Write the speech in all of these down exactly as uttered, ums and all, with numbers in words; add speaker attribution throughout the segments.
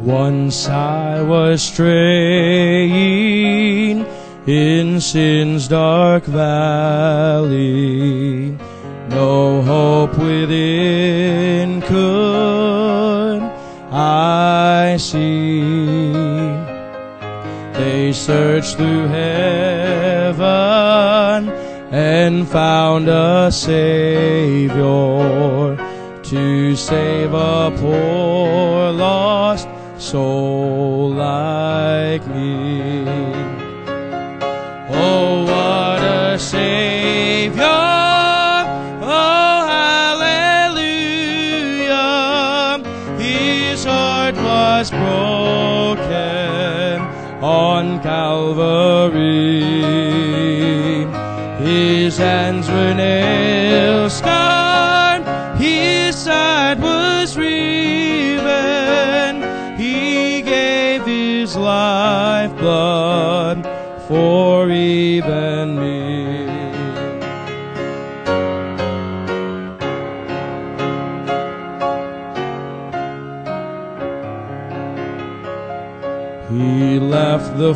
Speaker 1: Once I was straying in sin's dark valley, no hope within could I see. They searched through heaven and found a Savior to save a poor lost soul like me. Oh, what a Savior! Oh, hallelujah! His heart was broken on Calvary. His hands were nail-scarred, His side was riven. He gave His lifeblood for even me. He left the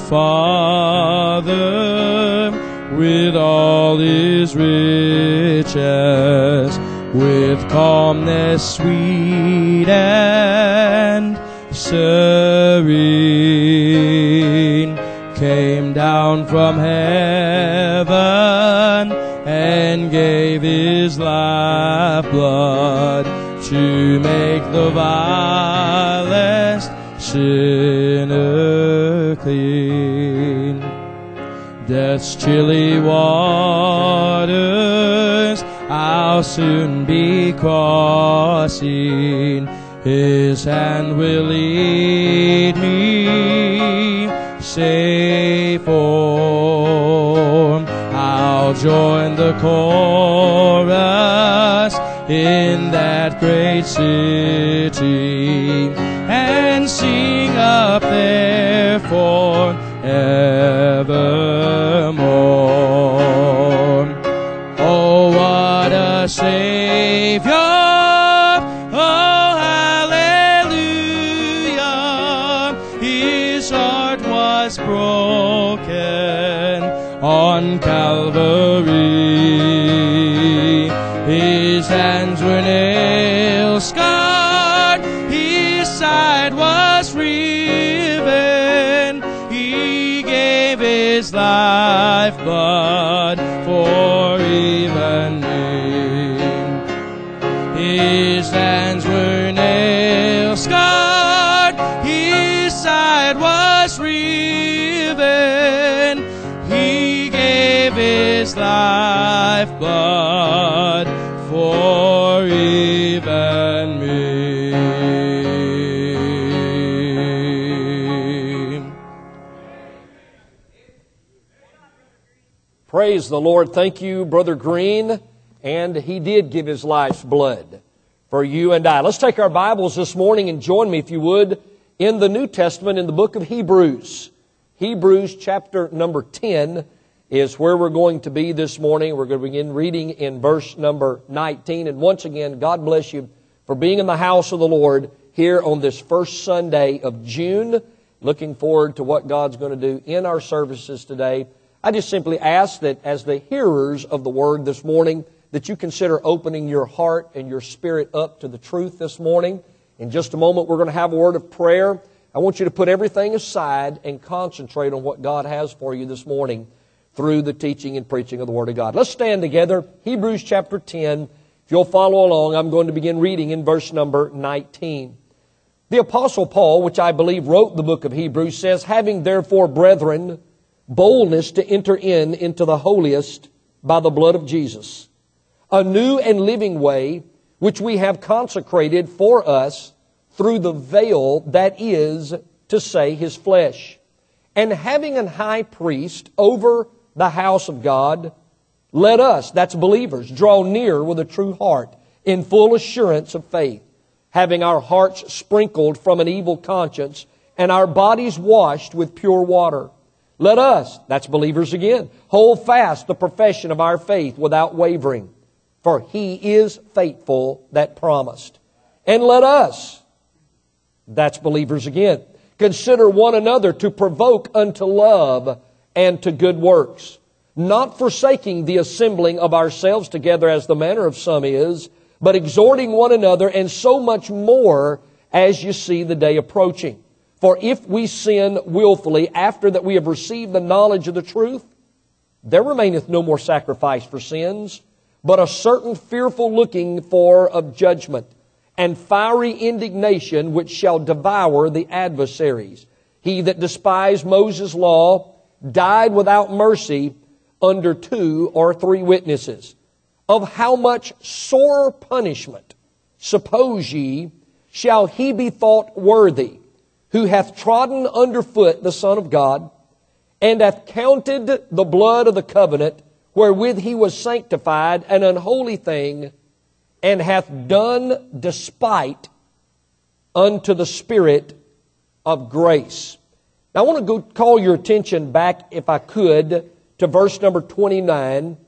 Speaker 1: Father with all His riches, with calmness sweet and serene, came down from heaven and gave His lifeblood to make the vilest sinner clean. Death's chilly waters I'll soon be crossing. His hand will lead me safe home. I'll join the chorus in that great city and sing up there forevermore. Oh, what a Savior! Oh, hallelujah! His heart was broken on Calvary. His hands were nail-scarred, His side was riven. He gave His lifeblood for even me. His hands were nail-scarred, His side was riven. He gave His lifeblood for even me.
Speaker 2: Praise the Lord. Thank you, Brother Green. And he did give his life's blood for you and I. Let's take our Bibles this morning and join me, if you would, in the New Testament in the book of Hebrews. Hebrews chapter number ten is where we're going to be this morning. We're going to begin reading in verse number nineteen. And once again, God bless you for being in the house of the Lord here on this first Sunday of June. Looking forward to what God's going to do in our services today. I just simply ask that as the hearers of the Word this morning, that you consider opening your heart and your spirit up to the truth this morning. In just a moment, we're going to have a word of prayer. I want you to put everything aside and concentrate on what God has for you this morning through the teaching and preaching of the Word of God. Let's stand together. Hebrews chapter ten. If you'll follow along, I'm going to begin reading in verse number nineteen. The Apostle Paul, which I believe wrote the book of Hebrews, says, "Having therefore, brethren, boldness to enter in into the holiest by the blood of Jesus, a new and living way, which we have consecrated for us through the veil that is, to say, His flesh. And having an high priest over the house of God, let us," that's believers, "draw near with a true heart, in full assurance of faith, having our hearts sprinkled from an evil conscience, and our bodies washed with pure water. Let us," that's believers again, "hold fast the profession of our faith without wavering. For He is faithful that promised. And let us," That's believers again. Consider one another to provoke unto love and to good works, not forsaking the assembling of ourselves together as the manner of some is, but exhorting one another, and so much more as you see the day approaching. For if we sin willfully after that we have received the knowledge of the truth, there remaineth no more sacrifice for sins, but a certain fearful looking for of judgment, and fiery indignation which shall devour the adversaries. He that despised Moses' law died without mercy under two or three witnesses. Of how much sore punishment, suppose ye, shall he be thought worthy, who hath trodden under foot the Son of God, and hath counted the blood of the covenant, wherewith he was sanctified, an unholy thing, and hath done despite unto the Spirit of grace. Now I want to go call your attention back, if I could, to verse number twenty-nine.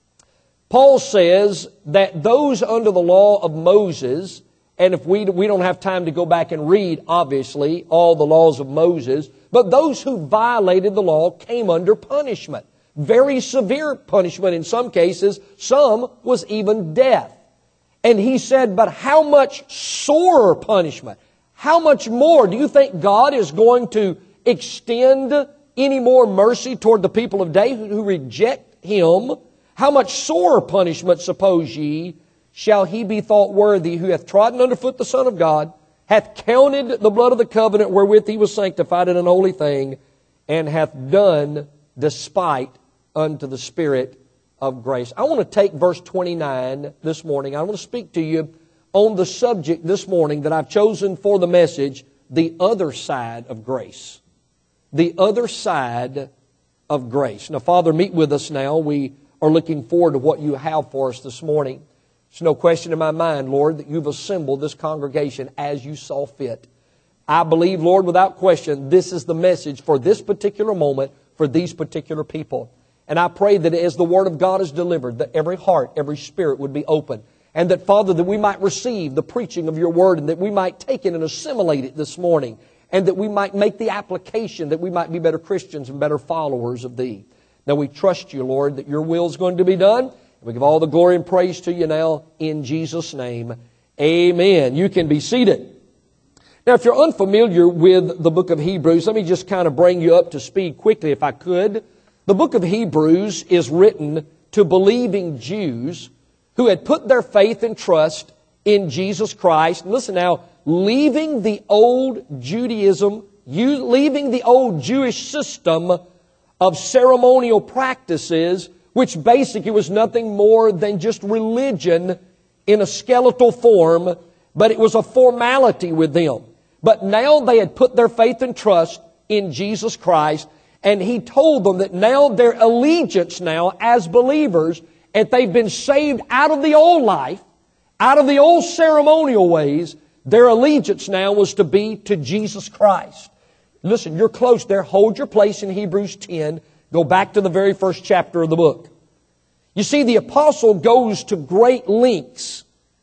Speaker 2: Paul says that those under the law of Moses, and if we, we don't have time to go back and read, obviously, all the laws of Moses, but those who violated the law came under punishment. Very severe punishment in some cases. Some was even death. And he said, but how much sorer punishment? How much more? Do you think God is going to extend any more mercy toward the people of day who reject Him? How much sorer punishment, suppose ye, shall he be thought worthy who hath trodden under foot the Son of God, hath counted the blood of the covenant wherewith he was sanctified in an holy thing, and hath done despite unto the Spirit of grace. I want to take verse twenty-nine this morning. I want to speak to you on the subject this morning that I've chosen for the message, the other side of grace. The other side of grace. Now, Father, meet with us now. We are looking forward to what you have for us this morning. There's no question in my mind, Lord, that you've assembled this congregation as you saw fit. I believe, Lord, without question, this is the message for this particular moment, for these particular people. And I pray that as the Word of God is delivered, that every heart, every spirit would be open. And that, Father, that we might receive the preaching of your Word, and that we might take it and assimilate it this morning. And that we might make the application, that we might be better Christians and better followers of Thee. Now we trust you, Lord, that your will is going to be done. We give all the glory and praise to you now in Jesus' name. Amen. You can be seated. Now, if you're unfamiliar with the book of Hebrews, let me just kind of bring you up to speed quickly if I could. The book of Hebrews is written to believing Jews who had put their faith and trust in Jesus Christ. Listen now, leaving the old Judaism, leaving the old Jewish system of ceremonial practices, which basically was nothing more than just religion in a skeletal form, but it was a formality with them. But now they had put their faith and trust in Jesus Christ, and He told them that now their allegiance now as believers, if they've been saved out of the old life, out of the old ceremonial ways, their allegiance now was to be to Jesus Christ. Listen, you're close there. Hold your place in Hebrews ten. Go back to the very first chapter of the book. You see, the apostle goes to great lengths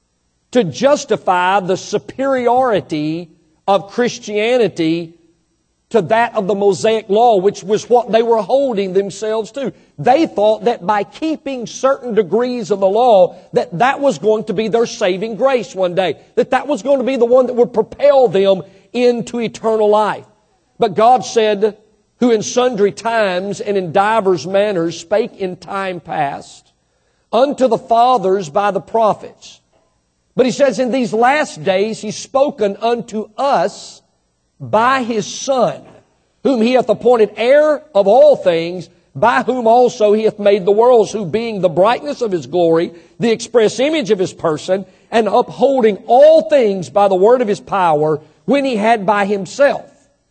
Speaker 2: to justify the superiority of Christianity to that of the Mosaic Law, which was what they were holding themselves to. They thought that by keeping certain degrees of the law, that that was going to be their saving grace one day. That that was going to be the one that would propel them into eternal life. But God said, who in sundry times and in divers manners spake in time past unto the fathers by the prophets. But He says, in these last days He's spoken unto us by His Son, whom He hath appointed heir of all things, by whom also He hath made the worlds, who being the brightness of His glory, the express image of His person, and upholding all things by the word of His power, when He had by Himself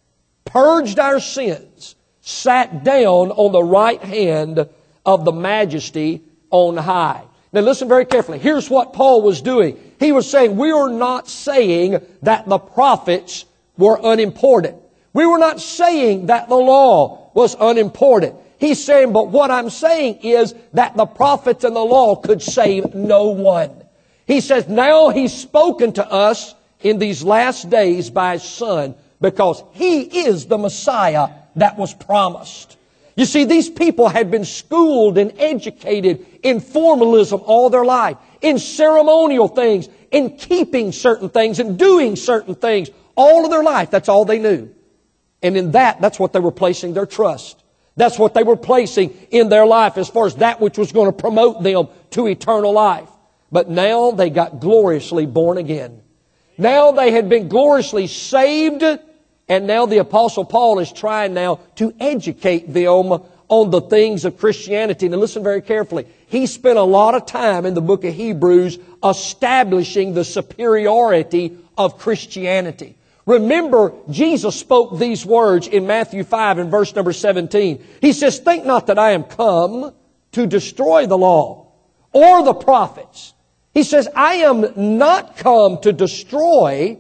Speaker 2: purged our sins, sat down on the right hand of the Majesty on high. Now listen very carefully. Here's what Paul was doing. He was saying, we are not saying that the prophets were unimportant. We were not saying that the law was unimportant. He's saying, but what I'm saying is that the prophets and the law could save no one. He says, now He's spoken to us in these last days by His Son, because He is the Messiah that was promised. You see, these people had been schooled and educated in formalism all their life, in ceremonial things, in keeping certain things and doing certain things all of their life. That's all they knew. And in that, that's what they were placing their trust. That's what they were placing in their life as far as that which was going to promote them to eternal life. But now they got gloriously born again. Now they had been gloriously saved, and now the Apostle Paul is trying now to educate them on the things of Christianity. Now listen very carefully. He spent a lot of time in the book of Hebrews establishing the superiority of Christianity. Remember, Jesus spoke these words in Matthew five and verse number seventeen. He says, "Think not that I am come to destroy the law or the prophets." He says, "I am not come to destroy,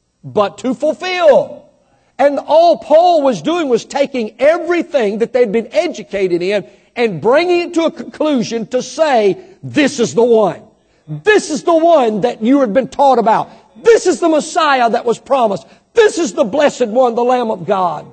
Speaker 2: but to fulfill." And all Paul was doing was taking everything that they'd been educated in and bringing it to a conclusion to say, this is the one. This is the one that you had been taught about. This is the Messiah that was promised. This is the blessed one, the Lamb of God,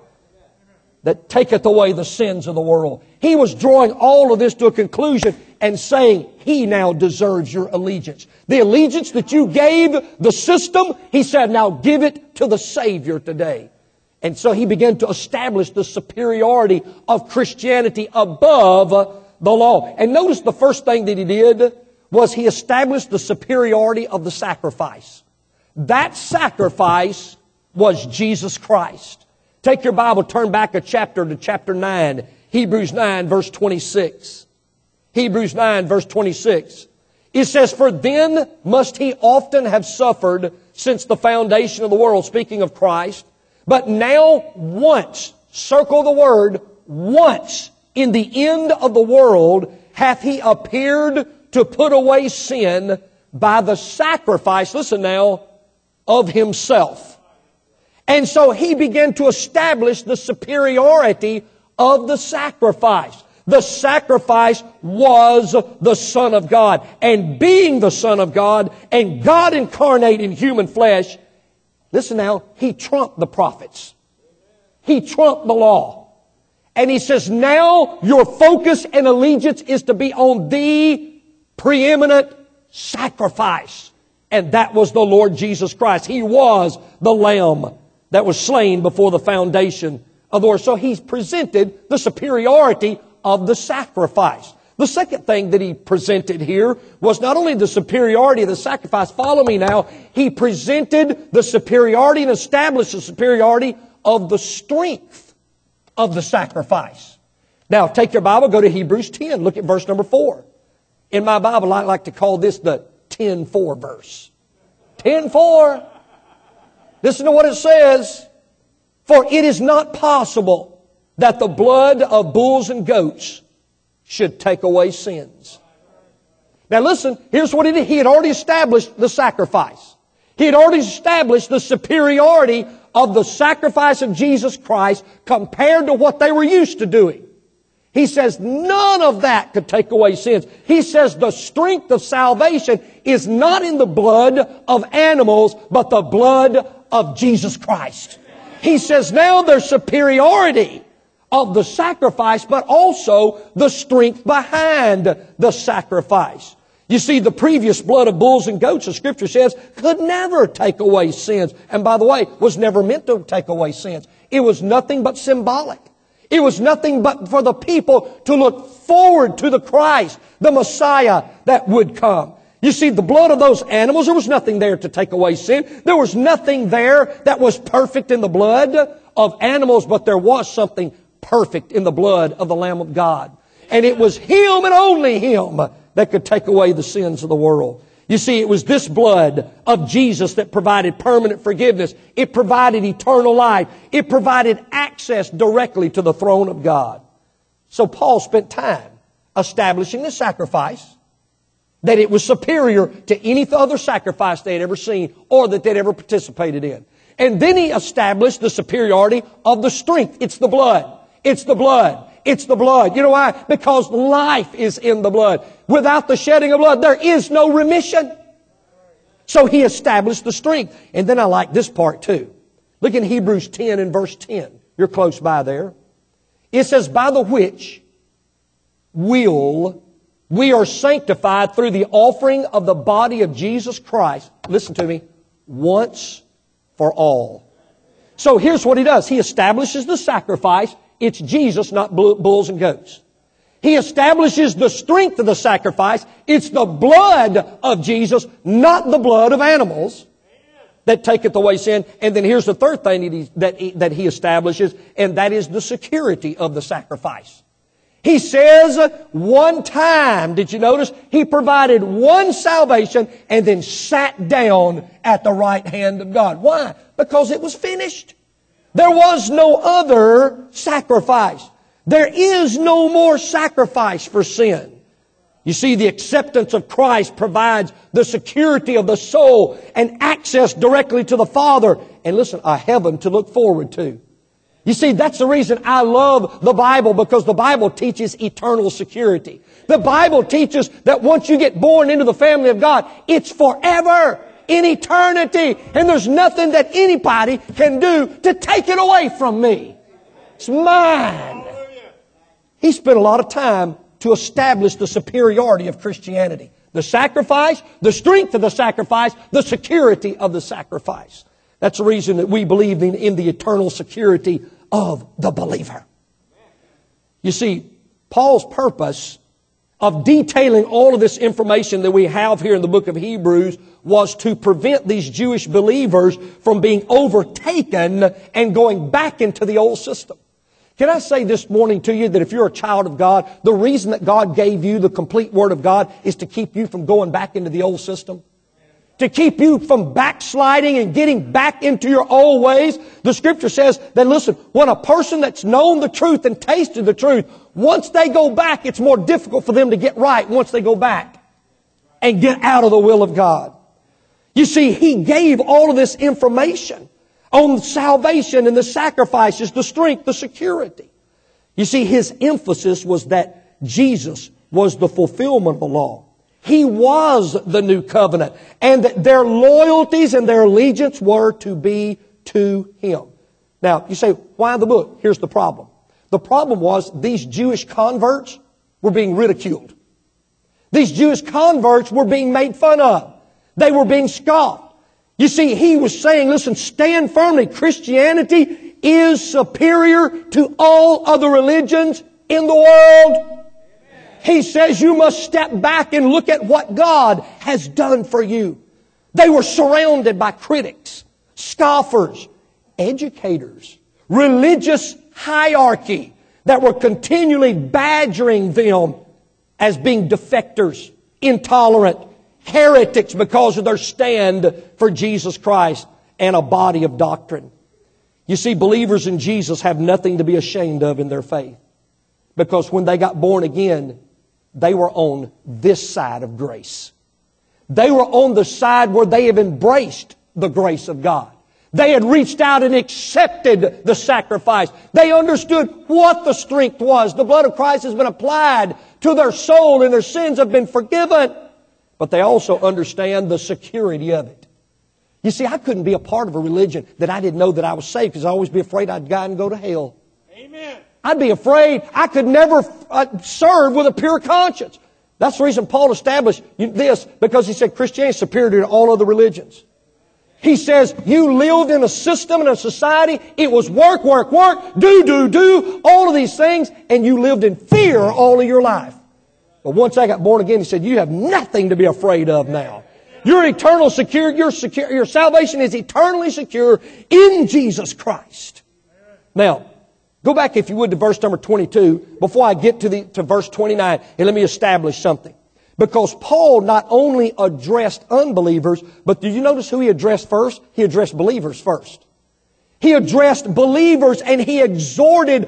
Speaker 2: that taketh away the sins of the world. He was drawing all of this to a conclusion and saying, He now deserves your allegiance. The allegiance that you gave the system, He said, now give it to the Savior today. And so He began to establish the superiority of Christianity above the law. And notice the first thing that He did was He established the superiority of the sacrifice. That sacrifice was Jesus Christ. Take your Bible, turn back a chapter to chapter nine. Hebrews nine, verse twenty-six. Hebrews nine, verse twenty-six. It says, "For then must He often have suffered since the foundation of the world," speaking of Christ. "But now once," circle the word, "once in the end of the world hath He appeared to put away sin by the sacrifice," listen now, "of Himself." And so He began to establish the superiority of the sacrifice. The sacrifice was the Son of God. And being the Son of God and God incarnate in human flesh, listen now, He trumped the prophets. He trumped the law. And He says, now your focus and allegiance is to be on the preeminent sacrifice. And that was the Lord Jesus Christ. He was the Lamb that was slain before the foundation of the world. So He's presented the superiority of the sacrifice. The second thing that He presented here was not only the superiority of the sacrifice, follow me now, He presented the superiority and established the superiority of the strength of the sacrifice. Now, take your Bible, go to Hebrews ten, look at verse number four. In my Bible, I like to call this the ten four verse. ten four. Listen to what it says. "For it is not possible that the blood of bulls and goats should take away sins." Now listen, here's what he did. He had already established the sacrifice. He had already established the superiority of the sacrifice of Jesus Christ compared to what they were used to doing. He says none of that could take away sins. He says the strength of salvation is not in the blood of animals, but the blood of Jesus Christ. He says now there's superiority of the sacrifice, but also the strength behind the sacrifice. You see, the previous blood of bulls and goats, the Scripture says, could never take away sins. And by the way, was never meant to take away sins. It was nothing but symbolic. It was nothing but for the people to look forward to the Christ, the Messiah that would come. You see, the blood of those animals, there was nothing there to take away sin. There was nothing there that was perfect in the blood of animals, but there was something perfect in the blood of the Lamb of God. And it was Him and only Him that could take away the sins of the world. You see, it was this blood of Jesus that provided permanent forgiveness. It provided eternal life. It provided access directly to the throne of God. So Paul spent time establishing the sacrifice, that it was superior to any other sacrifice they had ever seen or that they'd ever participated in. And then he established the superiority of the strength. It's the blood. It's the blood. It's the blood. You know why? Because life is in the blood. Without the shedding of blood, there is no remission. So He established the strength. And then I like this part too. Look in Hebrews ten and verse ten. You're close by there. It says, by the which will we are sanctified through the offering of the body of Jesus Christ. Listen to me. Once for all. So here's what He does. He establishes the sacrifice. It's Jesus, not bulls and goats. He establishes the strength of the sacrifice. It's the blood of Jesus, not the blood of animals, that taketh away sin. And then here's the third thing that he, that he, that he establishes, and that is the security of the sacrifice. He says one time, did you notice? He provided one salvation and then sat down at the right hand of God. Why? Because it was finished. There was no other sacrifice. There is no more sacrifice for sin. You see, the acceptance of Christ provides the security of the soul and access directly to the Father. And listen, a heaven to look forward to. You see, that's the reason I love the Bible, because the Bible teaches eternal security. The Bible teaches that once you get born into the family of God, it's forever, in eternity. And there's nothing that anybody can do to take it away from me. It's mine. He spent a lot of time to establish the superiority of Christianity. The sacrifice, the strength of the sacrifice, the security of the sacrifice. That's the reason that we believe in, in the eternal security of the believer. You see, Paul's purpose of detailing all of this information that we have here in the book of Hebrews was to prevent these Jewish believers from being overtaken and going back into the old system. Can I say this morning to you that if you're a child of God, the reason that God gave you the complete Word of God is to keep you from going back into the old system? To keep you from backsliding and getting back into your old ways? The Scripture says that, listen, when a person that's known the truth and tasted the truth, once they go back, it's more difficult for them to get right once they go back and get out of the will of God. You see, He gave all of this information on salvation and the sacrifices, the strength, the security. You see, His emphasis was that Jesus was the fulfillment of the law. He was the new covenant, and that their loyalties and their allegiance were to be to Him. Now, you say, why the book? Here's the problem. The problem was these Jewish converts were being ridiculed. These Jewish converts were being made fun of. They were being scoffed. You see, he was saying, listen, stand firmly. Christianity is superior to all other religions in the world. He says you must step back and look at what God has done for you. They were surrounded by critics, scoffers, educators, religious hierarchy that were continually badgering them as being defectors, intolerant, heretics because of their stand for Jesus Christ and a body of doctrine. You see, believers in Jesus have nothing to be ashamed of in their faith, because when they got born again, they were on this side of grace. They were on the side where they have embraced the grace of God. They had reached out and accepted the sacrifice. They understood what the strength was. The blood of Christ has been applied to their soul and their sins have been forgiven. But they also understand the security of it. You see, I couldn't be a part of a religion that I didn't know that I was saved, because I'd always be afraid I'd die and go to hell.
Speaker 1: Amen.
Speaker 2: I'd be afraid I could never uh, serve with a pure conscience. That's the reason Paul established this, because he said Christianity is superior to all other religions. He says you lived in a system and a society. It was work, work, work, do, do, do, all of these things, and you lived in fear all of your life. But once I got born again, he said, you have nothing to be afraid of now. Your eternal secure, your secure, your salvation is eternally secure in Jesus Christ. Now, go back if you would to verse number twenty-two before I get to the to verse twenty-nine, and let me establish something. Because Paul not only addressed unbelievers, but did you notice who he addressed first? He addressed believers first. He addressed believers and he exhorted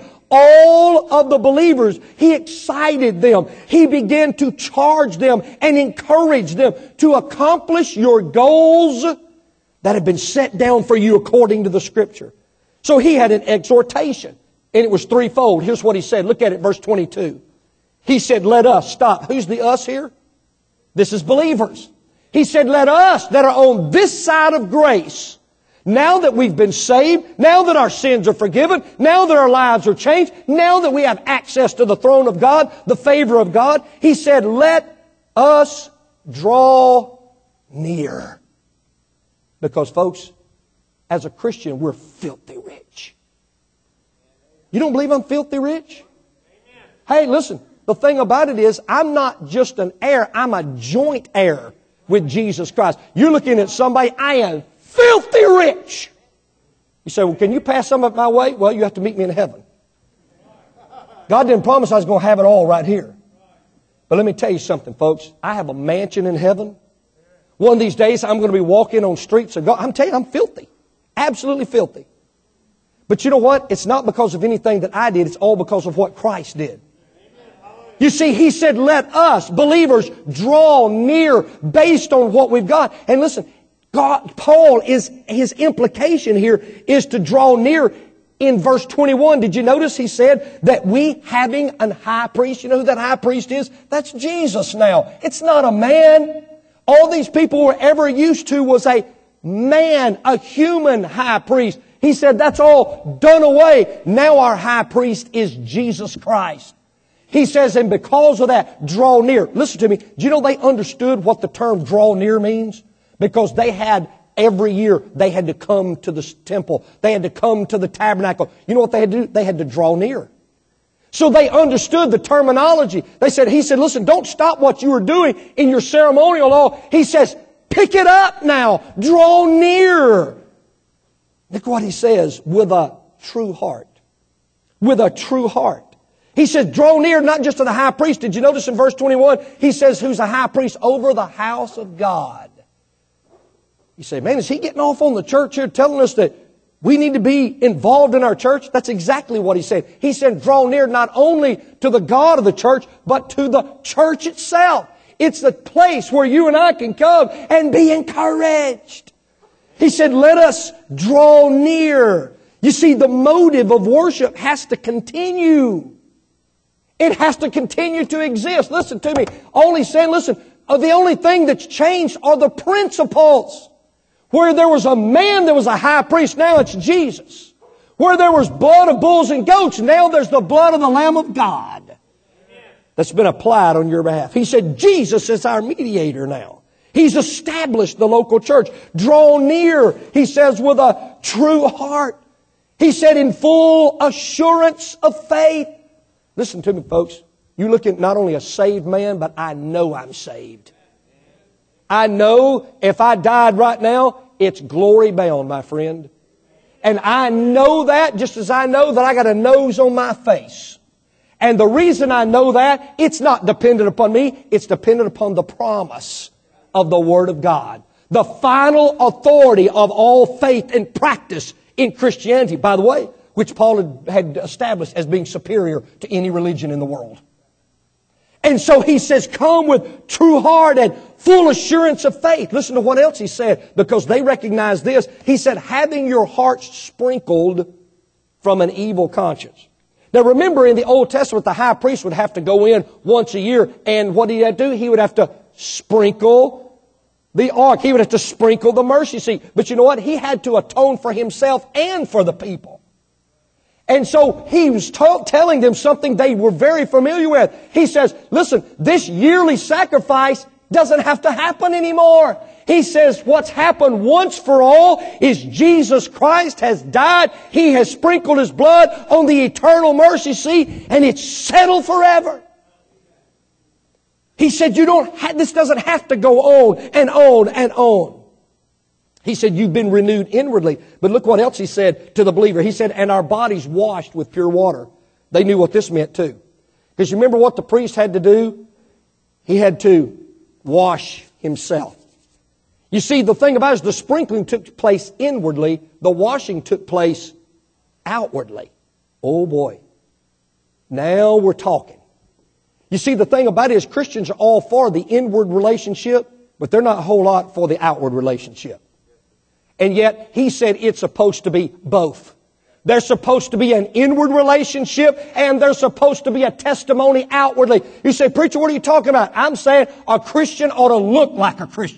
Speaker 2: all of the believers. He excited them. He began to charge them and encourage them to accomplish your goals that have been set down for you according to the Scripture. So he had an exhortation, and it was threefold. Here's what he said. Look at it, verse twenty-two. He said, let us stop. Who's the us here? This is believers. He said, let us that are on this side of grace, now that we've been saved, now that our sins are forgiven, now that our lives are changed, now that we have access to the throne of God, the favor of God, He said, let us draw near. Because folks, as a Christian, we're filthy rich. You don't believe I'm filthy rich? Hey, listen, the thing about it is, I'm not just an heir, I'm a joint heir with Jesus Christ. You're looking at somebody, I am filthy rich. You say, well, can you pass some of it my way? Well, you have to meet me in heaven. God didn't promise I was going to have it all right here. But let me tell you something, folks. I have a mansion in heaven. One of these days, I'm going to be walking on streets of God. I'm telling you, I'm filthy. Absolutely filthy. But you know what? It's not because of anything that I did. It's all because of what Christ did. You see, He said, let us, believers, draw near based on what we've got. And listen, God, Paul is, his implication here is to draw near. In verse twenty-one, did you notice he said that we having an high priest, you know who that high priest is? That's Jesus now. It's not a man. All these people were ever used to was a man, a human high priest. He said that's all done away. Now our high priest is Jesus Christ. He says, and because of that, draw near. Listen to me. Do you know they understood what the term draw near means? Because they had, every year, they had to come to the temple. They had to come to the tabernacle. You know what they had to do? They had to draw near. So they understood the terminology. They said, he said, listen, don't stop what you were doing in your ceremonial law. He says, pick it up now. Draw near. Look what he says, with a true heart. With a true heart. He said, draw near not just to the high priest. Did you notice in verse twenty-one? He says, who's a high priest over the house of God. You say, man, is he getting off on the church here telling us that we need to be involved in our church? That's exactly what he said. He said, draw near not only to the God of the church, but to the church itself. It's the place where you and I can come and be encouraged. He said, let us draw near. You see, the motive of worship has to continue. It has to continue to exist. Listen to me. All he's saying, listen, the only thing that's changed are the principles. Where there was a man, there was a high priest. Now it's Jesus. Where there was blood of bulls and goats, now there's the blood of the Lamb of God that's been applied on your behalf. He said Jesus is our mediator now. He's established the local church. Draw near, he says, with a true heart. He said in full assurance of faith. Listen to me, folks. You look at not only a saved man, but I know I'm saved. I know if I died right now, it's glory bound, my friend. And I know that just as I know that I got a nose on my face. And the reason I know that, it's not dependent upon me. It's dependent upon the promise of the Word of God. The final authority of all faith and practice in Christianity, by the way, which Paul had established as being superior to any religion in the world. And so he says, come with true heart and full assurance of faith. Listen to what else he said, because they recognize this. He said, having your hearts sprinkled from an evil conscience. Now remember, in the Old Testament, the high priest would have to go in once a year, and what did he have to do? He would have to sprinkle the ark. He would have to sprinkle the mercy seat. But you know what? He had to atone for himself and for the people. And so he was t- telling them something they were very familiar with. He says, listen, this yearly sacrifice doesn't have to happen anymore. He says what's happened once for all is Jesus Christ has died. He has sprinkled His blood on the eternal mercy seat, and it's settled forever. He said, you don't ha- this doesn't have to go on and on and on. He said, you've been renewed inwardly. But look what else he said to the believer. He said, and our bodies washed with pure water. They knew what this meant too. Because you remember what the priest had to do? He had to wash himself. You see, the thing about it is the sprinkling took place inwardly. The washing took place outwardly. Oh boy. Now we're talking. You see, the thing about it is Christians are all for the inward relationship, but they're not a whole lot for the outward relationship. And yet, he said it's supposed to be both. There's supposed to be an inward relationship, and there's supposed to be a testimony outwardly. You say, preacher, what are you talking about? I'm saying a Christian ought to look like a Christian.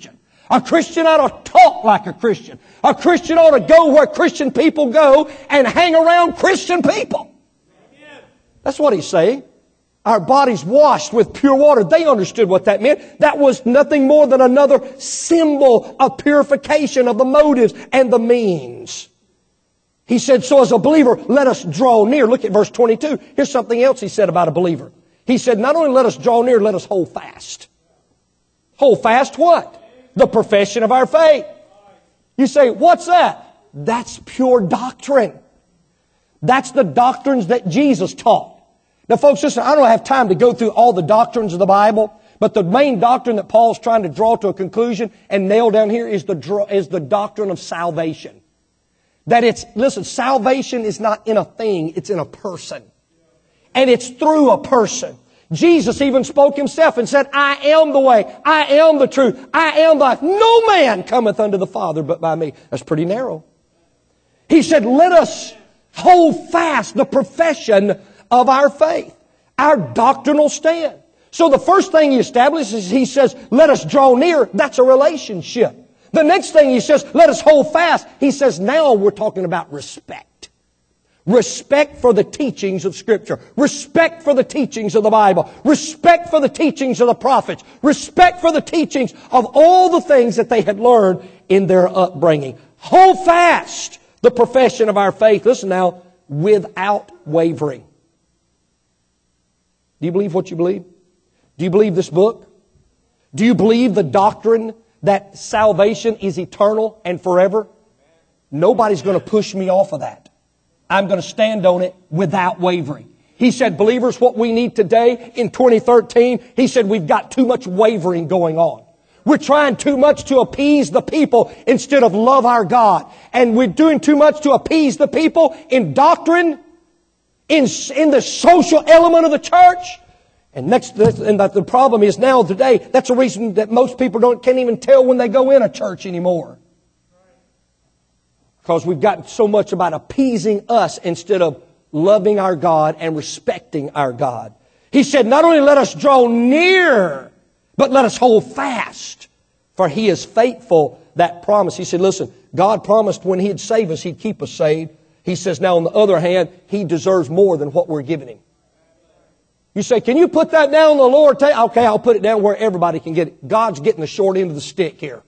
Speaker 2: A Christian ought to talk like a Christian. A Christian ought to go where Christian people go and hang around Christian people. That's what he's saying. Our bodies washed with pure water. They understood what that meant. That was nothing more than another symbol of purification of the motives and the means. He said, so as a believer, let us draw near. Look at verse twenty-two. Here's something else he said about a believer. He said, not only let us draw near, let us hold fast. Hold fast what? The profession of our faith. You say, what's that? That's pure doctrine. That's the doctrines that Jesus taught. Now folks, listen, I don't have time to go through all the doctrines of the Bible, but the main doctrine that Paul's trying to draw to a conclusion and nail down here is the, is the doctrine of salvation. That it's, listen, salvation is not in a thing, it's in a person. And it's through a person. Jesus even spoke himself and said, I am the way, I am the truth, I am the life. No man cometh unto the Father but by me. That's pretty narrow. He said, let us hold fast the profession of our faith, our doctrinal stand. So the first thing he establishes, he says, let us draw near. That's a relationship. The next thing he says, let us hold fast. He says, now we're talking about respect. Respect for the teachings of Scripture. Respect for the teachings of the Bible. Respect for the teachings of the prophets. Respect for the teachings of all the things that they had learned in their upbringing. Hold fast the profession of our faith. Listen now, without wavering. Do you believe what you believe? Do you believe this book? Do you believe the doctrine that salvation is eternal and forever? Nobody's going to push me off of that. I'm going to stand on it without wavering. He said, believers, what we need today in twenty thirteen, he said we've got too much wavering going on. We're trying too much to appease the people instead of love our God. And we're doing too much to appease the people in doctrine, in, in the social element of the church. And next, and that the problem is now today, that's the reason that most people don't, can't even tell when they go in a church anymore. Because we've gotten so much about appeasing us instead of loving our God and respecting our God. He said, not only let us draw near, but let us hold fast. For He is faithful that promise. He said, listen, God promised when He'd save us, He'd keep us saved. He says, now on the other hand, He deserves more than what we're giving Him. You say, can you put that down on the Lord? Okay, I'll put it down where everybody can get it. God's getting the short end of the stick here.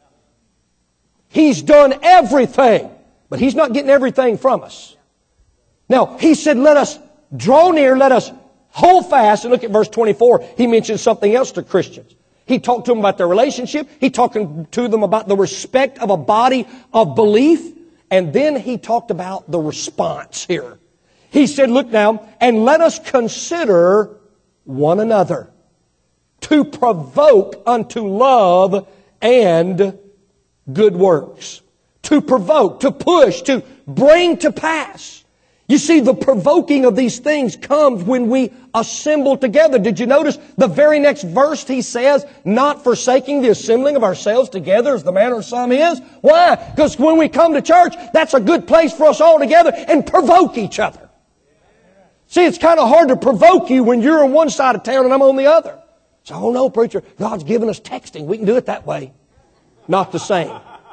Speaker 2: He's done everything, but He's not getting everything from us. Now, He said, let us draw near, let us hold fast. And look at verse twenty-four. He mentions something else to Christians. He talked to them about their relationship. He talked to them about the respect of a body of belief. And then He talked about the response here. He said, look now, and let us consider one another to provoke unto love and good works. To provoke, to push, to bring to pass. You see, the provoking of these things comes when we assemble together. Did you notice the very next verse he says, not forsaking the assembling of ourselves together as the manner of some is? Why? Because when we come to church, that's a good place for us all together and provoke each other. See, it's kind of hard to provoke you when you're on one side of town and I'm on the other. So, oh no, preacher, God's given us texting. We can do it that way. Not the same.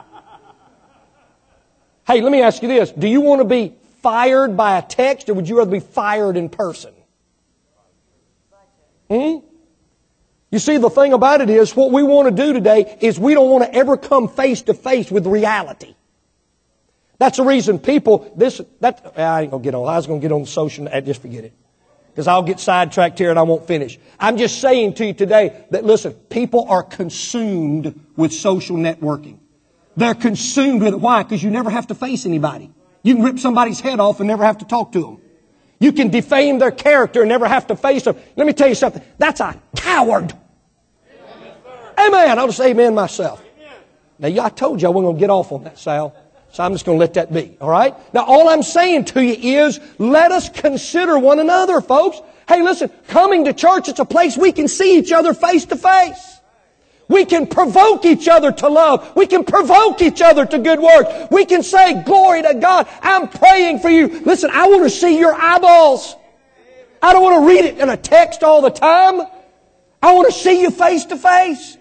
Speaker 2: Hey, let me ask you this. Do you want to be fired by a text or would you rather be fired in person? Hmm? You see, the thing about it is what we want to do today is we don't want to ever come face to face with reality. That's the reason people, this, that, I ain't going to get on. I was going to get on social, just forget it. Because I'll get sidetracked here and I won't finish. I'm just saying to you today that, listen, people are consumed with social networking. They're consumed with it. Why? Because you never have to face anybody. You can rip somebody's head off and never have to talk to them. You can defame their character and never have to face them. Let me tell you something. That's a coward. Amen. I'll just say amen myself. Now, I told you I wasn't going to get off on that, Sal. So I'm just going to let that be. All right? Now, all I'm saying to you is let us consider one another, folks. Hey, listen, coming to church, it's a place we can see each other face to face. We can provoke each other to love. We can provoke each other to good work. We can say, glory to God, I'm praying for you. Listen, I want to see your eyeballs. I don't want to read it in a text all the time. I want to see you face to face.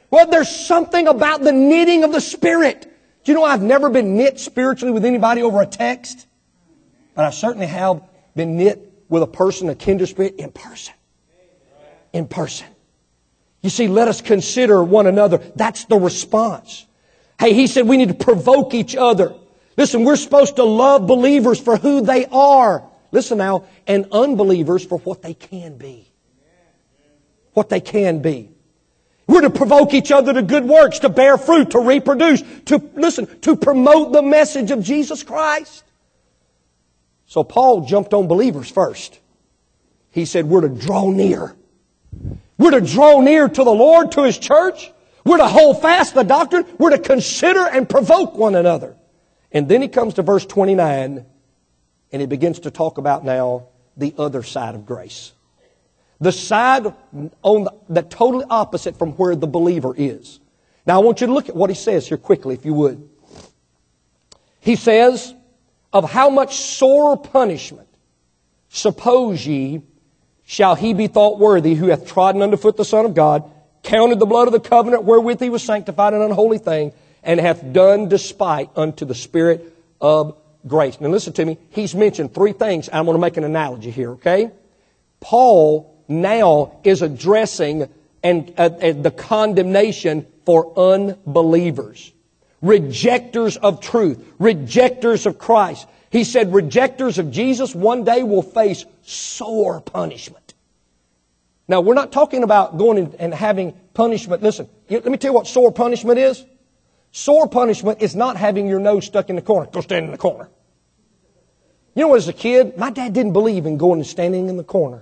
Speaker 2: Well, there's something about the knitting of the Spirit. Do you know I've never been knit spiritually with anybody over a text? But I certainly have been knit with a person, a kindred spirit, in person. In person. You see, let us consider one another. That's the response. Hey, he said we need to provoke each other. Listen, we're supposed to love believers for who they are. Listen now, and unbelievers for what they can be. What they can be. We're to provoke each other to good works, to bear fruit, to reproduce, to, listen, to promote the message of Jesus Christ. So Paul jumped on believers first. He said we're to draw near. We're to draw near to the Lord, to His church. We're to hold fast the doctrine. We're to consider and provoke one another. And then he comes to verse twenty-nine, and he begins to talk about now the other side of grace. The side on the, the totally opposite from where the believer is. Now I want you to look at what he says here quickly, if you would. He says, of how much sore punishment, suppose ye, shall he be thought worthy who hath trodden under foot the Son of God, counted the blood of the covenant wherewith he was sanctified an unholy thing, and hath done despite unto the Spirit of grace. Now listen to me. He's mentioned three things. I'm going to make an analogy here, okay? Paul now is addressing and, uh, uh, the condemnation for unbelievers. Rejectors of truth. Rejectors of Christ. He said rejectors of Jesus one day will face sore punishment. Now, we're not talking about going and having punishment. Listen, let me tell you what sore punishment is. Sore punishment is not having your nose stuck in the corner. Go stand in the corner. You know, as a kid, my dad didn't believe in going and standing in the corner.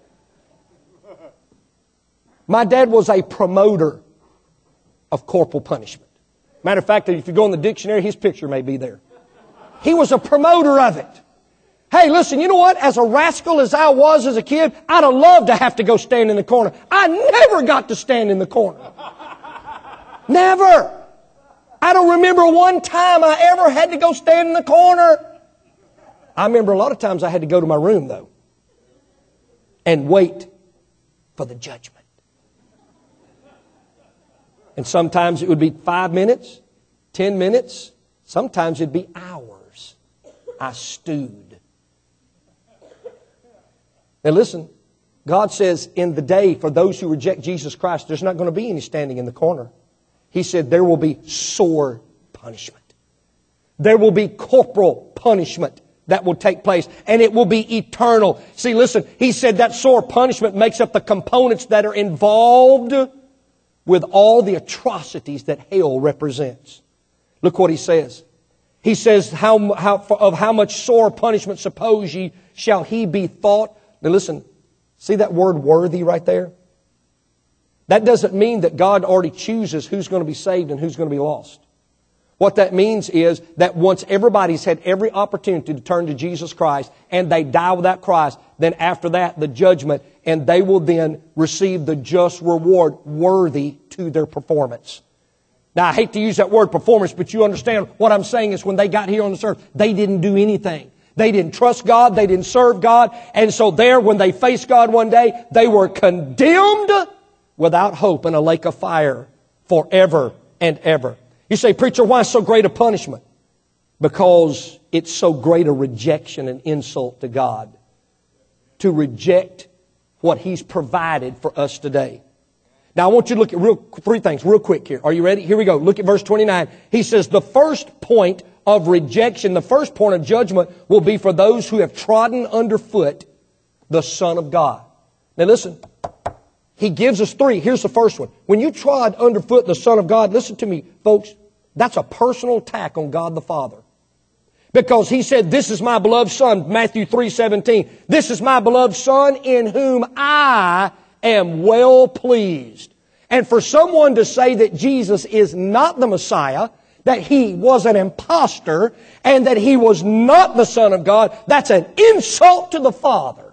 Speaker 2: My dad was a promoter of corporal punishment. Matter of fact, if you go in the dictionary, his picture may be there. He was a promoter of it. Hey, listen, you know what? As a rascal as I was as a kid, I'd have loved to have to go stand in the corner. I never got to stand in the corner. Never. I don't remember one time I ever had to go stand in the corner. I remember a lot of times I had to go to my room, though, and wait for the judgment. And sometimes it would be five minutes, ten minutes. Sometimes it'd be hours. I stewed. Now listen, God says in the day for those who reject Jesus Christ, there's not going to be any standing in the corner. He said there will be sore punishment. There will be corporal punishment that will take place, and it will be eternal. See, listen, he said that sore punishment makes up the components that are involved with all the atrocities that hell represents. Look what he says. He says, how, how, of how much sore punishment suppose ye shall he be thought. Now listen, see that word worthy right there? That doesn't mean that God already chooses who's going to be saved and who's going to be lost. What that means is that once everybody's had every opportunity to turn to Jesus Christ and they die without Christ, then after that, the judgment, and they will then receive the just reward worthy to their performance. Now, I hate to use that word performance, but you understand what I'm saying is when they got here on this earth, they didn't do anything. They didn't trust God. They didn't serve God. And so there, when they faced God one day, they were condemned without hope in a lake of fire forever and ever. You say, preacher, why so great a punishment? Because it's so great a rejection and insult to God to reject what He's provided for us today. Now I want you to look at real, three things real quick here. Are you ready? Here we go. Look at verse twenty-nine. He says the first point of rejection, the first point of judgment will be for those who have trodden underfoot the Son of God. Now listen, He gives us three. Here's the first one. When you trod underfoot the Son of God, listen to me, folks, that's a personal attack on God the Father. Because He said, this is my beloved Son, Matthew three seventeen. This is my beloved Son in whom I am well pleased. And for someone to say that Jesus is not the Messiah, that He was an imposter, and that He was not the Son of God, that's an insult to the Father.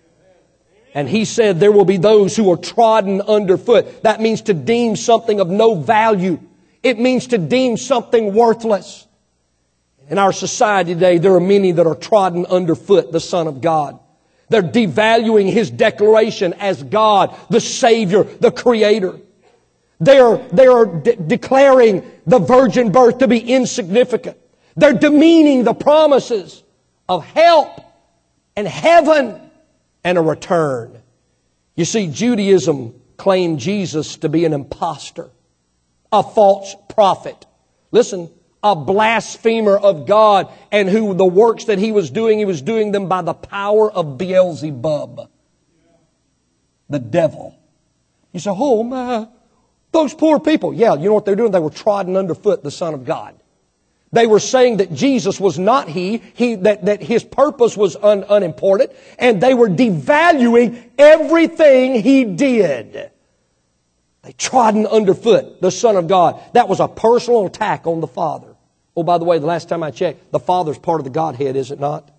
Speaker 2: And He said there will be those who are trodden underfoot. That means to deem something of no value. It means to deem something worthless. In our society today, there are many that are trodden underfoot the Son of God. They're devaluing His declaration as God, the Savior, the Creator. They are, they are de- declaring the virgin birth to be insignificant. They're demeaning the promises of help and heaven and a return. You see, Judaism claimed Jesus to be an impostor, a false prophet. Listen, a blasphemer of God, and who the works that he was doing, he was doing them by the power of Beelzebub, the devil. You say, oh my, those poor people. Yeah, you know what they're doing? They were trodden underfoot the Son of God. They were saying that Jesus was not He, he that, that His purpose was un, unimportant, and they were devaluing everything He did. They trodden underfoot the Son of God. That was a personal attack on the Father. Oh, by the way, the last time I checked, the Father's part of the Godhead, is it not?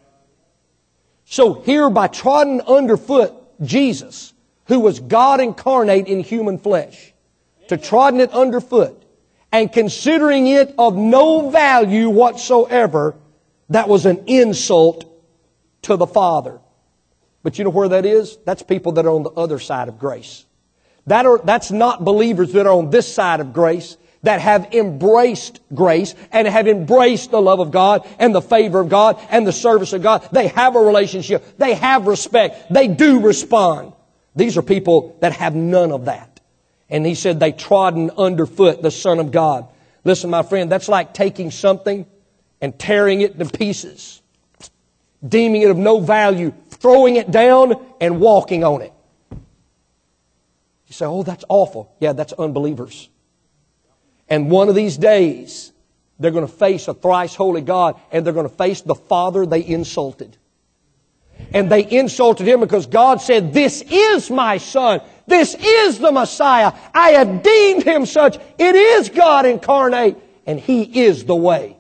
Speaker 2: So here, by trodden underfoot Jesus, who was God incarnate in human flesh, to trodden it underfoot, and considering it of no value whatsoever, that was an insult to the Father. But you know where that is? That's people that are on the other side of grace. That are, that's not believers that are on this side of grace, that have embraced grace and have embraced the love of God and the favor of God and the service of God. They have a relationship. They have respect. They do respond. These are people that have none of that. And he said they trodden underfoot the Son of God. Listen, my friend, that's like taking something and tearing it to pieces, deeming it of no value, throwing it down and walking on it. You say, oh, that's awful. Yeah, that's unbelievers. And one of these days, they're going to face a thrice holy God, and they're going to face the Father they insulted. And they insulted Him because God said, this is my Son. This is the Messiah. I have deemed Him such. It is God incarnate, and He is the way.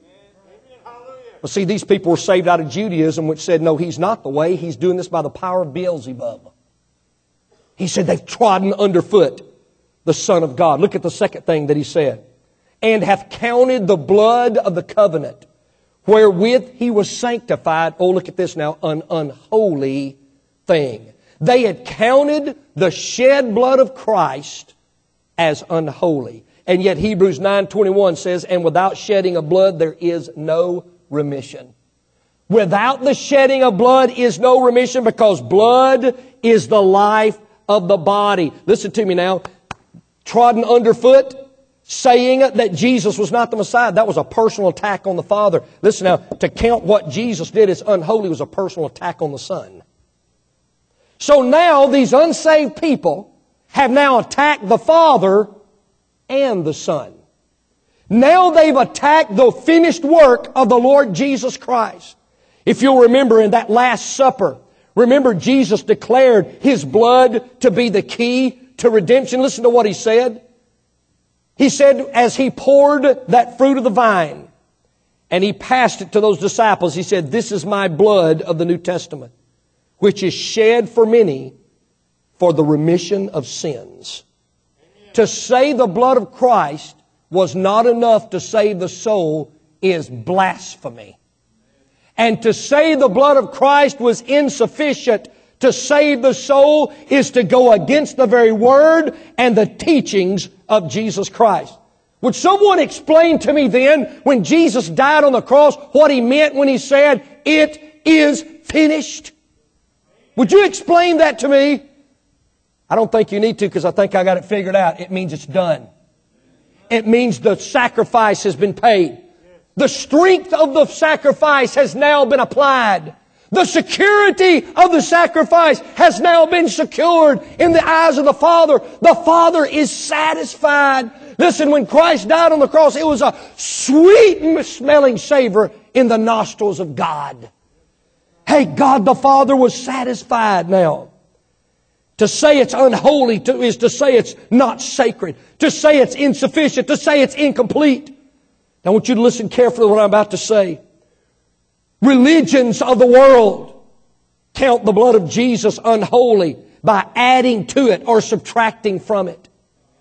Speaker 2: Well, see, these people were saved out of Judaism, which said, no, He's not the way. He's doing this by the power of Beelzebub. He said they've trodden underfoot the Son of God. Look at the second thing that He said. And hath counted the blood of the covenant, wherewith He was sanctified. Oh, look at this now, an unholy thing. They had counted the shed blood of Christ as unholy. And yet Hebrews nine twenty-one says, and without shedding of blood there is no remission. Without the shedding of blood is no remission, because blood is the life of the body. Listen to me now. Trodden underfoot, saying that Jesus was not the Messiah, that was a personal attack on the Father. Listen now, to count what Jesus did as unholy was a personal attack on the Son. So now these unsaved people have now attacked the Father and the Son. Now they've attacked the finished work of the Lord Jesus Christ. If you'll remember in that Last Supper, remember Jesus declared His blood to be the key to redemption. Listen to what He said. He said, as He poured that fruit of the vine and He passed it to those disciples, He said, this is my blood of the New Testament, which is shed for many for the remission of sins. Amen. To say the blood of Christ was not enough to save the soul is blasphemy. And to say the blood of Christ was insufficient to save the soul is to go against the very word and the teachings of Jesus Christ. Would someone explain to me then, when Jesus died on the cross, what He meant when He said, it is finished? Would you explain that to me? I don't think you need to, because I think I got it figured out. It means it's done. It means the sacrifice has been paid. The strength of the sacrifice has now been applied. The security of the sacrifice has now been secured in the eyes of the Father. The Father is satisfied. Listen, when Christ died on the cross, it was a sweet smelling savor in the nostrils of God. Hey, God the Father was satisfied now. To say it's unholy to, is to say it's not sacred. To say it's insufficient. To say it's incomplete. Now I want you to listen carefully to what I'm about to say. Religions of the world count the blood of Jesus unholy by adding to it or subtracting from it.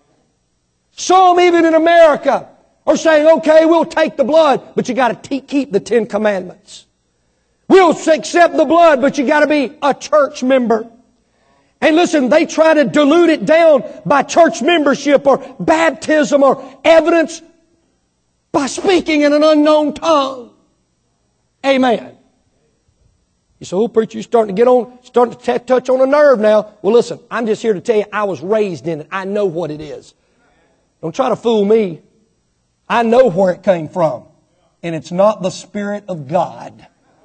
Speaker 2: Some, even in America, are saying, okay, we'll take the blood, but you got to keep the Ten Commandments. We'll accept the blood, but you got to be a church member. And listen, they try to dilute it down by church membership or baptism or evidence by speaking in an unknown tongue. Amen. You say, oh, preacher, you're starting to get on, starting to t- touch on a nerve now. Well, listen, I'm just here to tell you I was raised in it. I know what it is. Don't try to fool me. I know where it came from. And it's not the Spirit of God.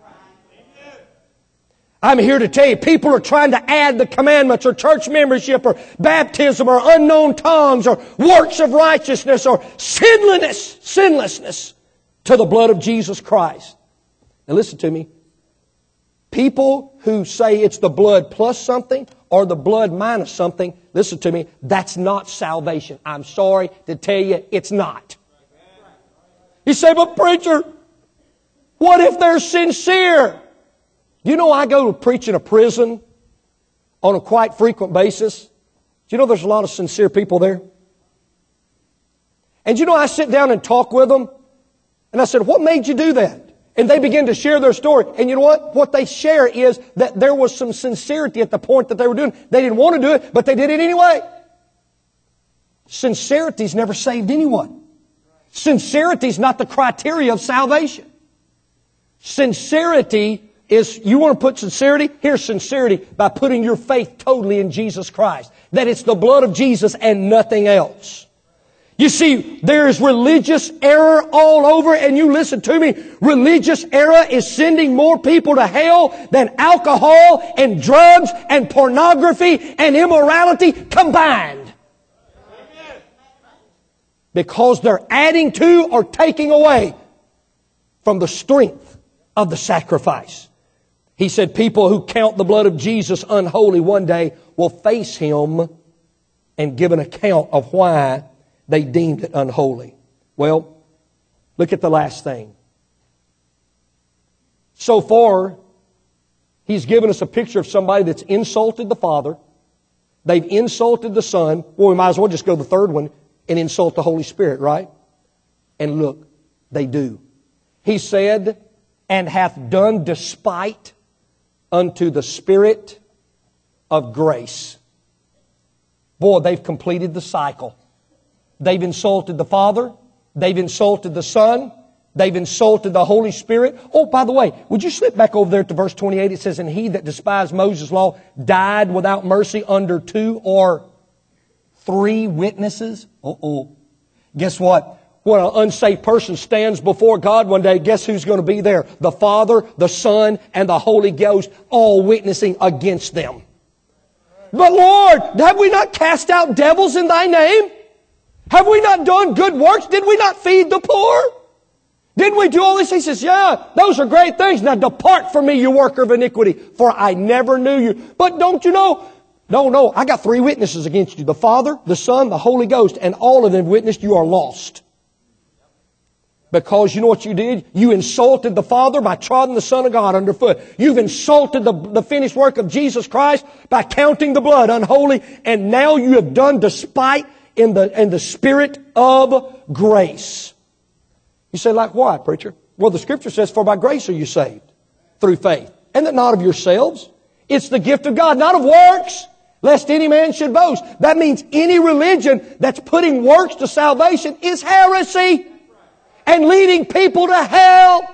Speaker 2: I'm here to tell you, people are trying to add the commandments or church membership or baptism or unknown tongues or works of righteousness or sinlessness, sinlessness to the blood of Jesus Christ. Now listen to me. People who say it's the blood plus something or the blood minus something, listen to me, that's not salvation. I'm sorry to tell you, it's not. You say, but preacher, what if they're sincere? You know, I go to preach in a prison on a quite frequent basis. Do you know there's a lot of sincere people there? And you know, I sit down and talk with them. And I said, what made you do that? And they begin to share their story. And you know what? What they share is that there was some sincerity at the point that they were doing. They didn't want to do it, but they did it anyway. Sincerity's never saved anyone. Sincerity is not the criteria of salvation. Sincerity is, you want to put sincerity? Here's sincerity by putting your faith totally in Jesus Christ. That it's the blood of Jesus and nothing else. You see, there is religious error all over, and you listen to me, religious error is sending more people to hell than alcohol and drugs and pornography and immorality combined. Because they're adding to or taking away from the strength of the sacrifice. He said people who count the blood of Jesus unholy one day will face Him and give an account of why they deemed it unholy. Well, look at the last thing. So far, He's given us a picture of somebody that's insulted the Father. They've insulted the Son. Well, we might as well just go to the third one and insult the Holy Spirit, right? And look, they do. He said, and hath done despite unto the Spirit of grace. Boy, they've completed the cycle. They've insulted the Father. They've insulted the Son. They've insulted the Holy Spirit. Oh, by the way, would you slip back over there to verse twenty-eight? It says, and he that despised Moses' law died without mercy under two or three witnesses. Uh-oh. Guess what? When an unsaved person stands before God one day, guess who's going to be there? The Father, the Son, and the Holy Ghost, all witnessing against them. But Lord, have we not cast out devils in Thy name? Have we not done good works? Did we not feed the poor? Didn't we do all this? He says, yeah, those are great things. Now depart from me, you worker of iniquity, for I never knew you. But don't you know? No, no, I got three witnesses against you. The Father, the Son, the Holy Ghost, and all of them witnessed you are lost. Because you know what you did? You insulted the Father by trodding the Son of God underfoot. You've insulted the, the finished work of Jesus Christ by counting the blood unholy. And now you have done despite in the, in the Spirit of grace. You say, like what, preacher? Well, the Scripture says, for by grace are you saved through faith. And that not of yourselves. It's the gift of God, not of works, lest any man should boast. That means any religion that's putting works to salvation is heresy. And leading people to hell.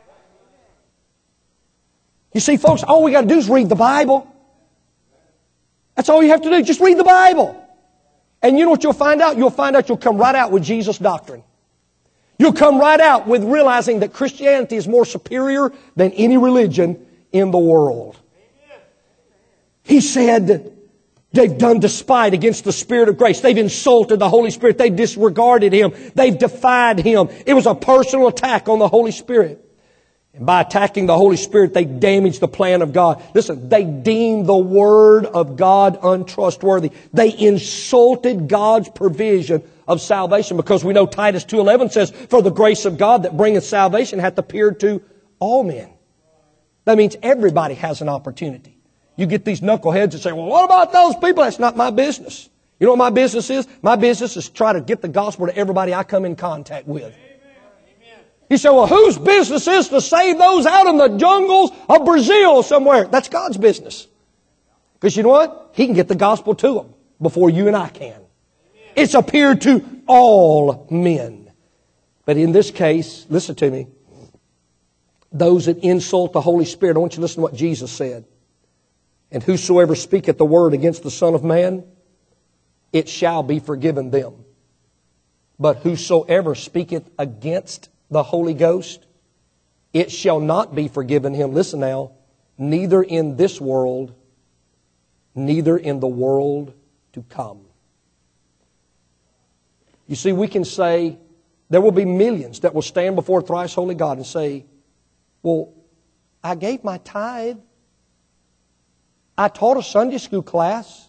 Speaker 2: You see, folks, all we got to do is read the Bible. That's all you have to do. Just read the Bible. And you know what you'll find out? You'll find out you'll come right out with Jesus' doctrine. You'll come right out with realizing that Christianity is more superior than any religion in the world. He said, they've done despite against the Spirit of grace. They've insulted the Holy Spirit. They've disregarded Him. They've defied Him. It was a personal attack on the Holy Spirit. And by attacking the Holy Spirit, they damaged the plan of God. Listen, they deemed the Word of God untrustworthy. They insulted God's provision of salvation, because we know Titus two eleven says, for the grace of God that bringeth salvation hath appeared to all men. That means everybody has an opportunity. You get these knuckleheads that say, well, what about those people? That's not my business. You know what my business is? My business is to try to get the gospel to everybody I come in contact with. Amen. You say, well, whose business is to save those out in the jungles of Brazil somewhere? That's God's business. Because you know what? He can get the gospel to them before you and I can. It's appeared to all men. But in this case, listen to me, those that insult the Holy Spirit, I want you to listen to what Jesus said. And whosoever speaketh the word against the Son of Man, it shall be forgiven them. But whosoever speaketh against the Holy Ghost, it shall not be forgiven him. Listen now, neither in this world, neither in the world to come. You see, we can say, there will be millions that will stand before thrice holy God and say, well, I gave my tithe. I taught a Sunday school class.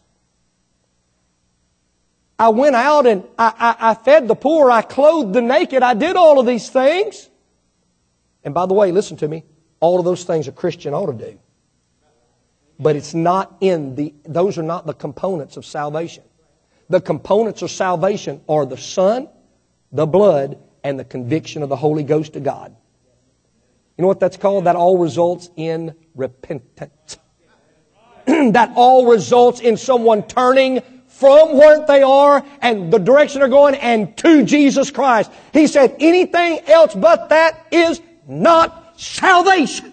Speaker 2: I went out and I, I, I fed the poor. I clothed the naked. I did all of these things. And by the way, listen to me. All of those things a Christian ought to do. But it's not in the, those are not the components of salvation. The components of salvation are the Son, the blood, and the conviction of the Holy Ghost to God. You know what that's called? That all results in repentance. That all results in someone turning from where they are and the direction they're going and to Jesus Christ. He said anything else but that is not salvation.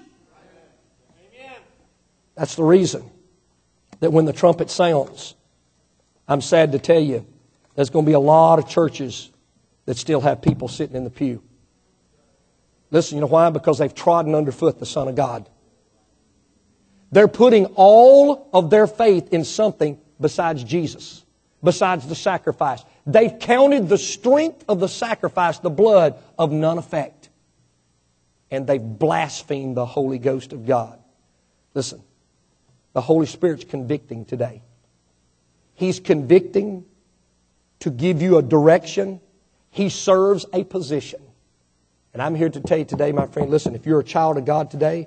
Speaker 2: That's the reason that when the trumpet sounds, I'm sad to tell you, there's going to be a lot of churches that still have people sitting in the pew. Listen, you know why? Because they've trodden underfoot the Son of God. They're putting all of their faith in something besides Jesus, besides the sacrifice. They've counted the strength of the sacrifice, the blood, of none effect. And they've blasphemed the Holy Ghost of God. Listen, the Holy Spirit's convicting today. He's convicting to give you a direction. He serves a position. And I'm here to tell you today, my friend, listen, if you're a child of God today,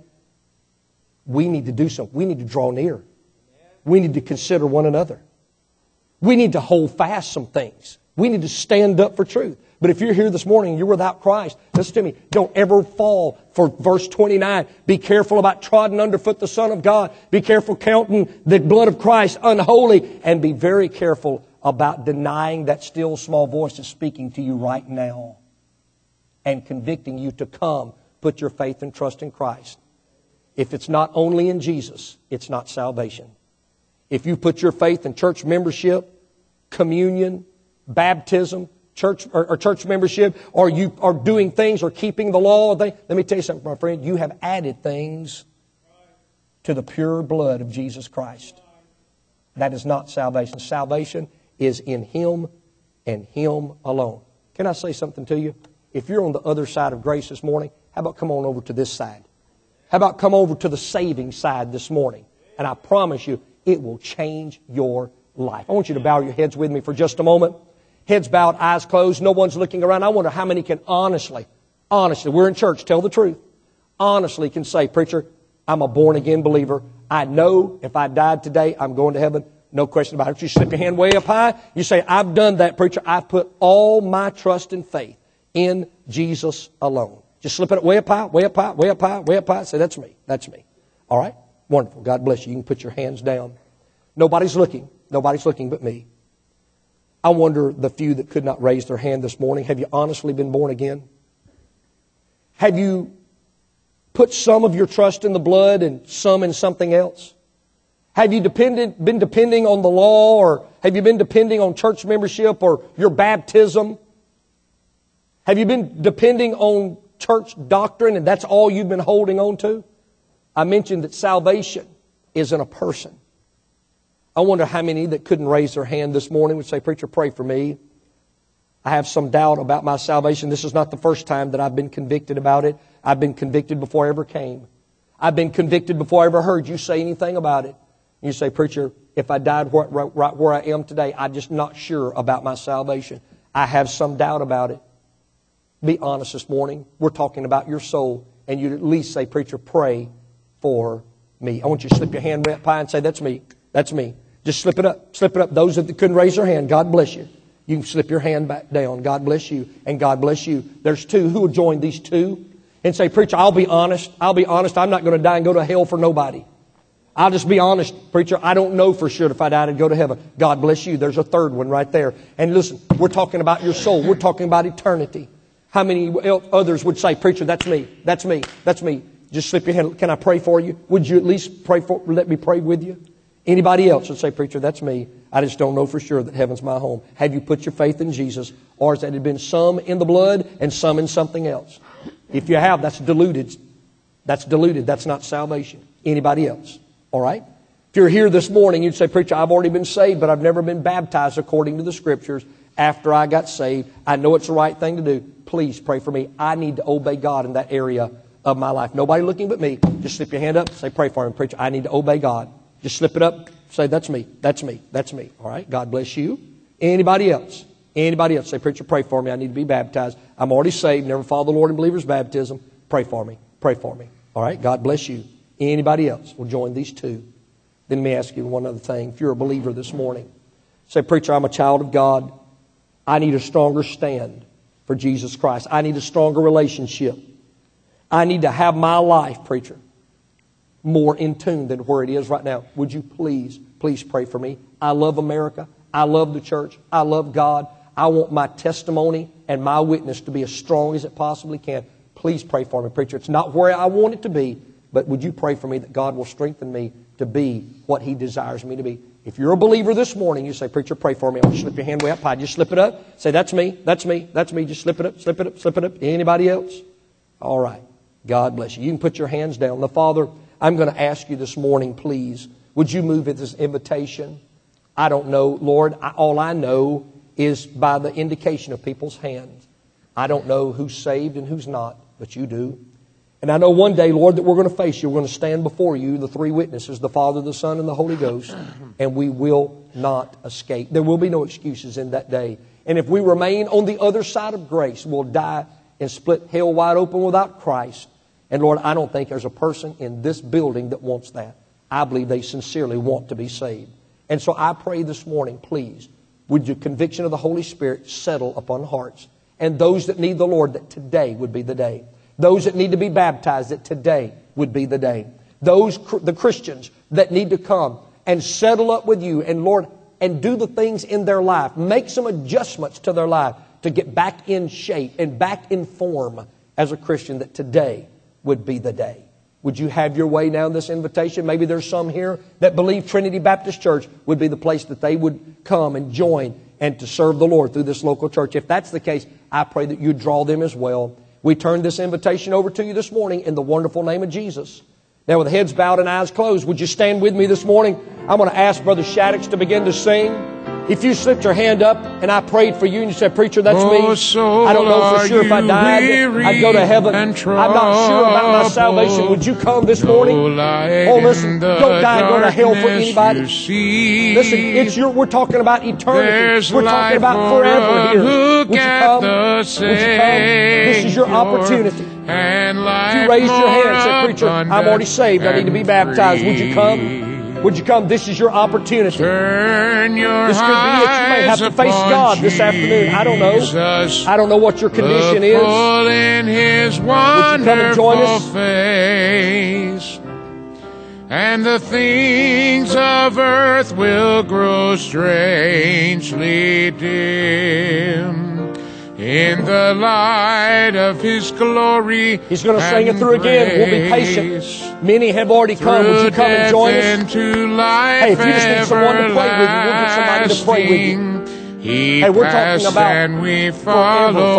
Speaker 2: we need to do something. We need to draw near. We need to consider one another. We need to hold fast some things. We need to stand up for truth. But if you're here this morning and you're without Christ, listen to me, don't ever fall for verse twenty-nine. Be careful about trodden underfoot the Son of God. Be careful counting the blood of Christ unholy. And be very careful about denying that still small voice that's speaking to you right now and convicting you to come put your faith and trust in Christ. If it's not only in Jesus, it's not salvation. If you put your faith in church membership, communion, baptism, church or, or church membership, or you are doing things or keeping the law, they, let me tell you something, my friend. You have added things to the pure blood of Jesus Christ. That is not salvation. Salvation is in Him and Him alone. Can I say something to you? If you're on the other side of grace this morning, how about come on over to this side? How about come over to the saving side this morning? And I promise you, it will change your life. I want you to bow your heads with me for just a moment. Heads bowed, eyes closed, no one's looking around. I wonder how many can honestly, honestly, we're in church, tell the truth, honestly can say, preacher, I'm a born-again believer. I know if I died today, I'm going to heaven. No question about it. You slip your hand way up high. You say, I've done that, preacher. I've put all my trust and faith in Jesus alone. Just slip it way up high, way up high, way up high, way up high. Say, that's me. That's me. All right? Wonderful. God bless you. You can put your hands down. Nobody's looking. Nobody's looking but me. I wonder the few that could not raise their hand this morning, have you honestly been born again? Have you put some of your trust in the blood and some in something else? Have you depended, been depending on the law, or have you been depending on church membership or your baptism? Have you been depending on church doctrine and that's all you've been holding on to? I mentioned that salvation isn't a person. I wonder how many that couldn't raise their hand this morning would say, preacher, pray for me. I have some doubt about my salvation. This is not the first time that I've been convicted about it. I've been convicted before I ever came. I've been convicted before I ever heard you say anything about it. You say, preacher, if I died right, right where I am today, I'm just not sure about my salvation. I have some doubt about it. Be honest this morning. We're talking about your soul. And you'd at least say, preacher, pray for me. I want you to slip your hand way up high and say, that's me. That's me. Just slip it up. Slip it up. Those that couldn't raise their hand, God bless you. You can slip your hand back down. God bless you. And God bless you. There's two. Who will join these two? And say, preacher, I'll be honest. I'll be honest. I'm not going to die and go to hell for nobody. I'll just be honest, preacher, I don't know for sure if I died I'd go to heaven. God bless you. There's a third one right there. And listen, we're talking about your soul. We're talking about eternity. How many others would say, preacher, that's me, that's me, that's me. Just slip your hand. Can I pray for you? Would you at least pray for, let me pray with you? Anybody else would say, preacher, that's me. I just don't know for sure that heaven's my home. Have you put your faith in Jesus? Or has that been some in the blood and some in something else? If you have, that's diluted. That's diluted. That's not salvation. Anybody else? All right? If you're here this morning, you'd say, preacher, I've already been saved, but I've never been baptized according to the Scriptures after I got saved. I know it's the right thing to do. Please pray for me. I need to obey God in that area of my life. Nobody looking but me. Just slip your hand up. Say, pray for me, preacher. I need to obey God. Just slip it up. Say, that's me. That's me. That's me. All right? God bless you. Anybody else? Anybody else? Say, preacher, pray for me. I need to be baptized. I'm already saved. Never followed the Lord in believer's baptism. Pray for me. Pray for me. All right? God bless you. Anybody else will join these two. Then let me ask you one other thing. If you're a believer this morning, say, preacher, I'm a child of God. I need a stronger stand for Jesus Christ. I need a stronger relationship. I need to have my life, preacher, more in tune than where it is right now. Would you please, please pray for me? I love America. I love the church. I love God. I want my testimony and my witness to be as strong as it possibly can. Please pray for me, preacher. It's not where I want it to be, but would you pray for me that God will strengthen me to be what He desires me to be? If you're a believer this morning, you say, preacher, pray for me. I'll slip your hand way up high. Just slip it up. Say, that's me. That's me. That's me. Just slip it up. Slip it up. Slip it up. Anybody else? All right. God bless you. You can put your hands down. Now, Father, I'm going to ask you this morning, please, would you move at this invitation? I don't know, Lord. I, all I know is by the indication of people's hands. I don't know who's saved and who's not, but you do. And I know one day, Lord, that we're going to face you. We're going to stand before you, the three witnesses, the Father, the Son, and the Holy Ghost, and we will not escape. There will be no excuses in that day. And if we remain on the other side of grace, we'll die and split hell wide open without Christ. And Lord, I don't think there's a person in this building that wants that. I believe they sincerely want to be saved. And so I pray this morning, please, would your conviction of the Holy Spirit settle upon hearts. And those that need the Lord, that today would be the day. Those that need to be baptized, that today would be the day. Those, the Christians that need to come and settle up with you and Lord, and do the things in their life. Make some adjustments to their life to get back in shape and back in form as a Christian, that today would be the day. Would you have your way now in this invitation? Maybe there's some here that believe Trinity Baptist Church would be the place that they would come and join and to serve the Lord through this local church. If that's the case, I pray that you draw them as well. We turn this invitation over to you this morning in the wonderful name of Jesus. Now, with heads bowed and eyes closed, would you stand with me this morning? I'm going to ask Brother Shaddix to begin to sing. If you slipped your hand up and I prayed for you and you said, preacher, that's
Speaker 1: Oh,
Speaker 2: me.
Speaker 1: so
Speaker 2: I don't know for sure if I
Speaker 1: are
Speaker 2: died,
Speaker 1: you
Speaker 2: I'd go to heaven. I'm
Speaker 1: weary
Speaker 2: not sure about my salvation. Would you come this morning?
Speaker 1: No light
Speaker 2: Oh, listen,
Speaker 1: in the
Speaker 2: don't die and go to hell for
Speaker 1: darkness
Speaker 2: anybody.
Speaker 1: you see.
Speaker 2: Listen, it's your, we're talking about eternity.
Speaker 1: There's
Speaker 2: We're
Speaker 1: light
Speaker 2: talking about
Speaker 1: for
Speaker 2: forever
Speaker 1: a
Speaker 2: here.
Speaker 1: look
Speaker 2: Would you
Speaker 1: at
Speaker 2: come?
Speaker 1: the
Speaker 2: Would you come? This is your
Speaker 1: Savior.
Speaker 2: opportunity.
Speaker 1: And
Speaker 2: If you raised your hand and said, preacher, I'm already saved. I need to be baptized. Would you come? Would you come? This is your opportunity.
Speaker 1: Turn your
Speaker 2: This could be it. You may have to face God this afternoon. I don't know. I don't know what your condition is.
Speaker 1: Look in His
Speaker 2: Would you come and join
Speaker 1: wonderful
Speaker 2: us?
Speaker 1: face, and the things of earth will grow strangely dim in the light of His glory.
Speaker 2: He's going to sing it through again. We'll be patient. Many have already come. Would you come and join us? Hey, if you just need someone to pray with you, we'll get somebody to pray with you. Hey, we're talking about
Speaker 1: and we
Speaker 2: forever.